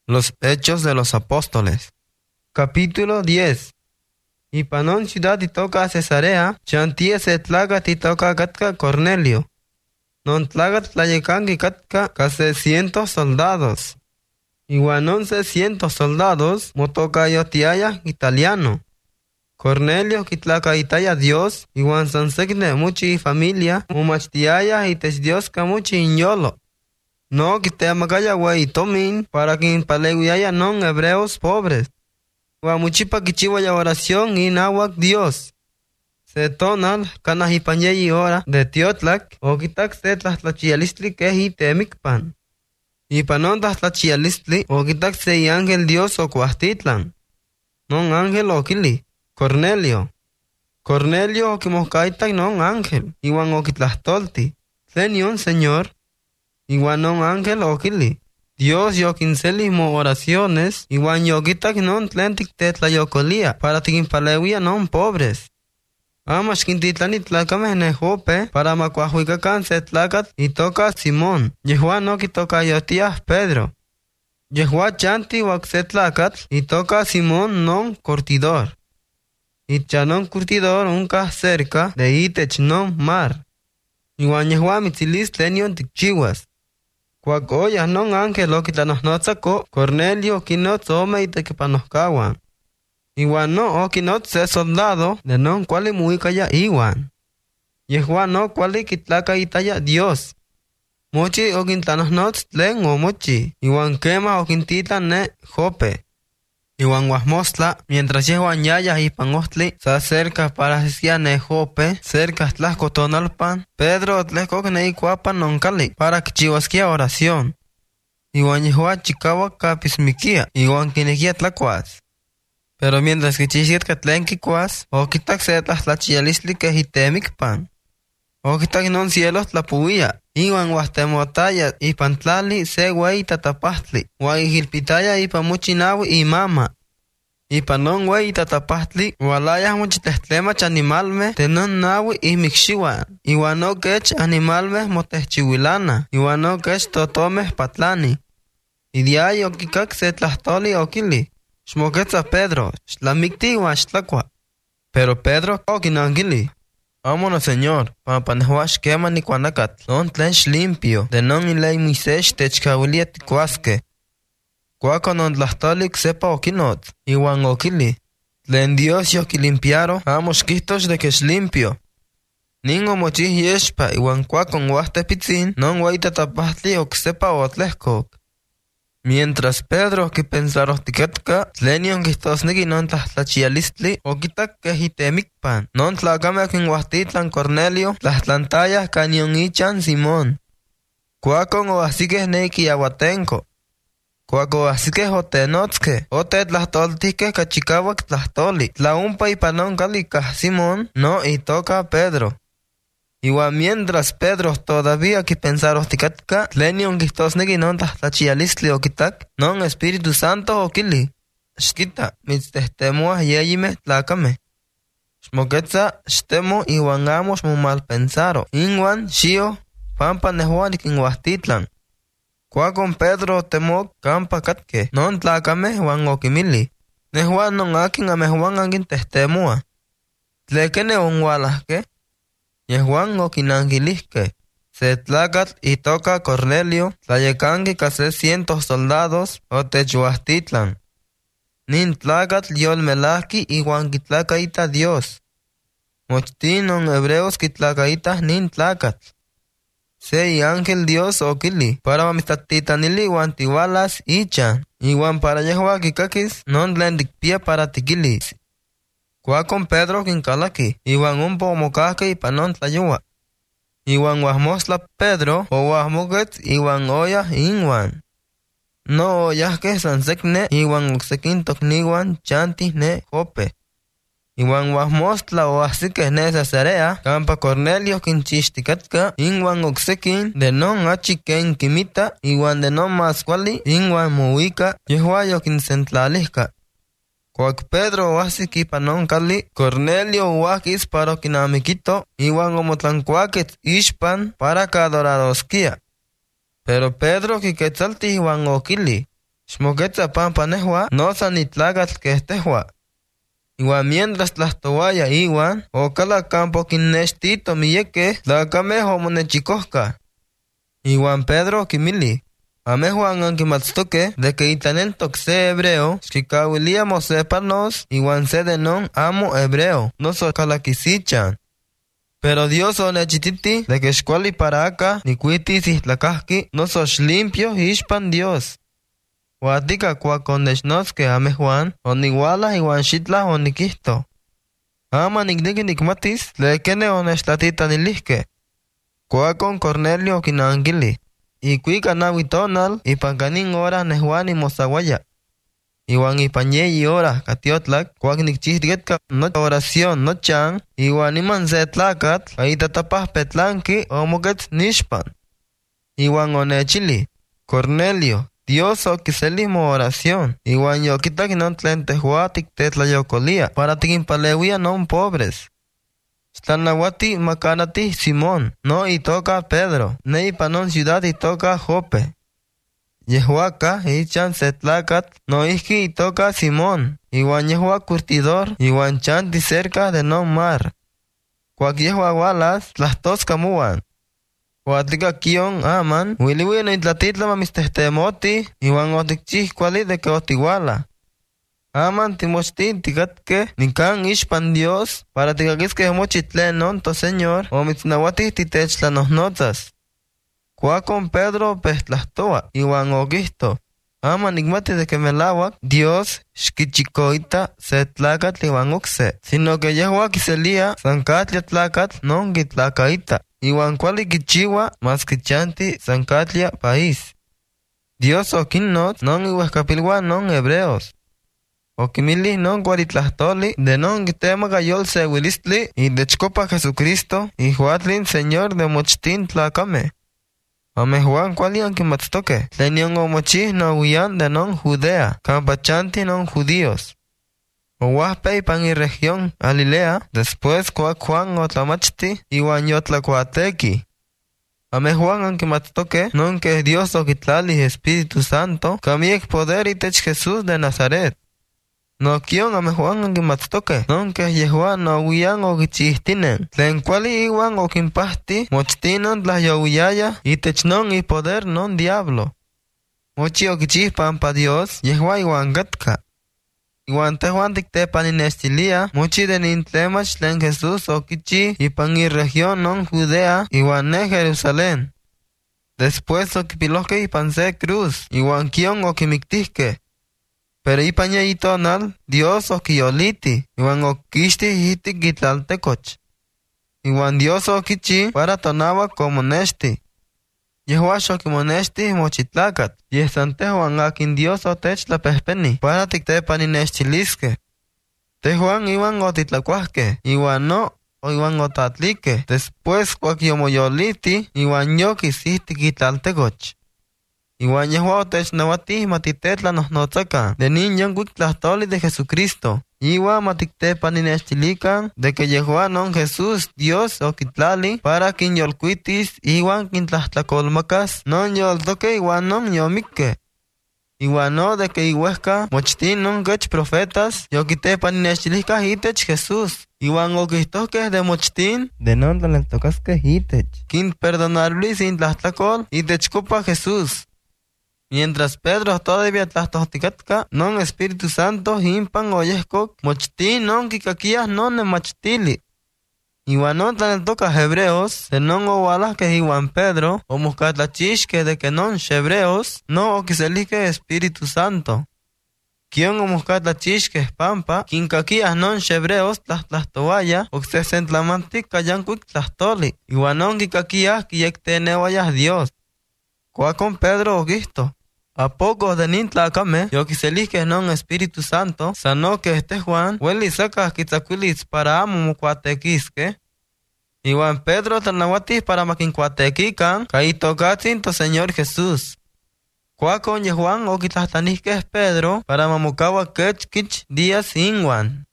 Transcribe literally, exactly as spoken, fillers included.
Los Hechos de los Apóstoles. Capítulo diez. Y panon ciudad y toca Cesarea, chantia se tlagat y toca katka Cornelio. Non tlagat tlayekangi katka casi cientos soldados. Igual once cientos soldados motoka yotiaya italiano. Cornelio kitlaka itaya Dios, igual sansegne muchi familia, mumachtiaya y tes Dios ka muchi inyolo. No kitemagaya wey tomin para que impaleguiaya non hebreos pobres. Guamuchipa kichiwaya oración y nawak Dios. Se tonal kanahipanyeyi hora de tiotlak o kitak se tlachialistli kehi temikpan. Y panon tlachialistli o kitak se y ángel Dios o cuastitlan. Non ángel o kili. Cornelio. Cornelio o kimoscaitak non ángel. Iwan o kitlastolti. Tenion señor. Igual non ángel o kili. Dios yo quincelismo oraciones. Igual yo quitak non tlentic tetlayocolía. Para tiquimpalewia non pobres. Amas quintitlani tlacame ne jope. Para macuahuicacan se tlacat y toca Simón. Yehua no que toca yotías Pedro. Yehua chanti wak se tlacat y toca Simón non curtidor. Y chanon curtidor unca cerca de itech non mar. Igual yehua mitzilis tenion tikchiwas. Cuac oyas non ángel o kitlanosnotzako, Cornelio kinotz ome itekipanoscawan. Iwan no o kinotz se soldado de non cuali muicaya iwan. Yehua no cuali kitlaka itaya Dios. Mochi o kintlanosnotz tlen o mochi. Iwan quema o quintita ne jope. Iwan guasmostla, mientras yehuan yaya y pangostli, se acerca para hacia ne jope, cerca tlasco tonalpan, Pedro tlesco que ne cuapan noncali, para que chihuasquia oración. Iwan yehua chicawa capismiquia, iwan quinequia tlacuas. Pero mientras que chisit que tlenqui cuas, o quitak se tlachialisli que hitemicpan. O quitak non cielos tlapuia, iwan guastemotaya y pantlali se güey tatapastli, guay gilpitaya y pamuchinawi y mama. Y panon güey tatapastli, gualayas muchitestlema animalme, tenon nawi y mixiwan. Iwan no kech animalme motechchihuilana, iwan no kech totomes patlani. Y diay o kikak se tlastoli o kili. Shmoketza Pedro, shlamikti wan shlakwa. Pero Pedro o kinangili. Vámonos, señor, pampanehuash quema ni cuanacat, non tlench limpio, de non ilay Moisés techcawilia ticuasque. Cuaco non tlastolik sepa okinot, iwan okili. Tlen Dios yo limpiaro, amos quistos de que es limpio. Ningo mochis yeshpa, iwan cuacon huaste pitzin, non guaita tapastli o sepa otlescoc. Mientras Pedro que pensaros tiquetka, tlenion quistos niki non tlachialistli, o quitak que hitemikpan, non tlacame quin huastitlan Cornelio, tlatlantayas cañon ichan Simón. Cuacon o así que neki aguatenco. Cuaco así que jotenotske, o te tlastoltique cachicawak tlastoli, tlaumpa y panon calica Simón, no y toca Pedro. Igual mientras Pedro todavía que pensaros ticatka, tlenion quistos niki non tlachialistli o quitak, non Espíritu Santo o kili. Shkita, mitztehtemuas yeyime tlacame. Shmoketza, shtemo iwan amos mu mal pensaro. Inwan, shio, pampa nehuan ikinhuastitlan. Cuacon Pedro temok campa katke, non tlacame wan okimili. Nehuan non akin amehuan angin tehtemua. Tlekene onwalahke. Yehuan okinangilisque. Se tlacat y toca Cornelio, tlayecangi casi cientos soldados o techuastitlan. Nin tlacat liol melaki y wan kitlacaita Dios. Mochtin non hebreos kitlacaita nin tlacat. Se y ángel Dios o kili, para mamistatitanili wan tiwalas ichan, y wan para yehua kikakis non lendikpia para tikilis. Cuacon Pedro quincalaki, iwan un pomocasque y panon tlayua. Iwan guasmosla Pedro, o guasmoquet, iwan oya inwan. No oyasque sansecne, iwan oxequintoc niwan chantis ne jope. Iwan guasmosla o así que ne Cesarea, campa Cornelio quinchishticatka, inwan oxequin, de non achiquen kimita, iwan de non masquali, inwan muica, yehuayo quincentlalisca. Cuac Pedro oasiki panon cali, Cornelio oaquis para kinamiquito, iwan omotlancuaquet ishpan para cadorarosquia. Pero Pedro quiquetzalti iwan okili, Xmoquetza pampa nehua, no san itlagatl que estehua. Iwan mientras tlahtowaya iwan, okala campo kinnextito miyeque, tlacame homonechikohka. Iwan Pedro kimili, amejuan ankimatstoque de que itaneltok se hebreo, xkikawilia mosepanos, iwan se de non amo hebreo, no so kalakisichan. Pero Dios onechititi de que xkuali para acá, ni kuitis ihtlakahki, no sos limpio ishpan Dios. Huatika kuakonechnoske amejuan, oniguala iwan xitla onikihto. Ama nikniki nikmatis, lekene onechtatitanilihke. Kuakon Cornelio kinankili. Ikuika nawi tonal, ipankanin hora nehuani mosawaya. Iwan ipanyeyi hora katiotlak, kuak nikchihtigetka no oración no chan, iwan iman se tlakat, aitatapah petlanki omokets nishpan. Iwan onechili, Cornelio, Dios okiselimo oración, iwan yokitak non tlen tehuatik tetlayokolia, para tikinpalewia non pobres. Tlanawati makanati Simón, no itoka Pedro, ne ipanon ciudad itoka Jope. Yehuaca ichan setlakat, no iski itoka Simón, iwan yehua curtidor, iwan chanti cerca de non mar. Cuac yehua walas, tlastos kamuan. Huatika kion aman, wiliwi no itlatitla mistehtemoti, iwan otikchih kuali de que otiwala. Aman timochtin tikatke, nikan ishpan Dios, para tikakiske mochitlen non to Señor, o mitznawati titechlanohnotas. Cuacon Pedro pehtlastoa, iwan ogisto. Aman igmati de que melawak, Dios xkichikoita se tlakat iwan ukse, sino que yehua kiselia sankatlia tlakat non gitlakaita, iwan kuali kichiwa mas kichanti sankatlia país. Dios okinnot non iwehkapilwa non hebreos. Okimili non kualitlahtoli de non kitemaga yol sewilistli y de chcopa Jesucristo y Juatlin Señor de mochtin tlacame. Ame Juan kuali ankimatstoke, tlenion omochih no huyan de non Judea, campachanti non judíos. Ohuahpe ipan y región Galilea, después cuac Juan otlamachti iwan yotlacuateki. Ame Juan ankimatstoke, non que Dios okitlali Espíritu Santo, kamiek poder itech Jesús de Nazaret. No kion ame Juan ankimatstoke, non que Yehua no huyan okichihtinen, tlen kuali iwan okimpahti, mochtinon tlahyowiyaya, itech non y poder non diablo. Mochi okichih pampa Dios, Yehua iwan katka. Iwan tehuan tiktepaninestilia, mochi de nintlemach tlen Jesús okichi ipan y región non Judea, iwan ne Jerusalén. Después okipilohke ipan se cruz, iwan kion okimiktihke. Pero ipaña itonal, Dios okiyoliti, iwan okishti hitik gitlaltekoch. Iwan Dios okichi para tonawa como nesti. Yehua xokimonesti mochitlakat, yesantehuan akin Dios otech la pehpeni, para tiktepani nestiliske. Tehuan iwan otitlacuahke, iwan no, o iwan otatlike, después cuaquiomoyoliti, iwan yokisihti gitlaltekoch. Iwan Yehua otech nawati matitetla nohnotzaka, de niñon kuiktlahtoli de Jesucristo. Iwa matiktepaninextilikan de que Yehua non Jesús Dios okitlali para kinyolkuitis iwan kintlahtlakolmakas non yoltoke iwan non yomikke. Iwan no de que iwehka mochtin non kech profetas yokitepaninextilika hitech Jesús. Iwan okihtohke de mochtin de non tlaneltokaske hitech. Kin perdonarlis intlahtlakol itech kopa Jesús. Mientras Pedro todavía tlahtohtikatka, non Espíritu Santo impan oyehkok, mochtin non kikakias non nemachtili. Iwan non tlaneltoka hebreos, de non owalahke iwan Pedro, o muscatlachishke de que non hebreos, no okiselihke Espíritu Santo. Kion o muscatlachishke pampa, kinkakias non hebreos tlahtlahtoaya, oksesentlamantik kayankuik tlahtoli. Iwan non kikakias kiyektenewayas Dios. Cuacon Pedro ogisto. A pocos de nintlacame, yo quiselisque non Espíritu Santo, sano que este Juan, hueli sacas quitzacuilis para amo mucuatequisque. Iwan Pedro tanahuatis para maquincuatequican, caitocatzin to Señor Jesús. Cuacon ye Juan o quitlastanisque Pedro, para mamucawa quech quich días inwan.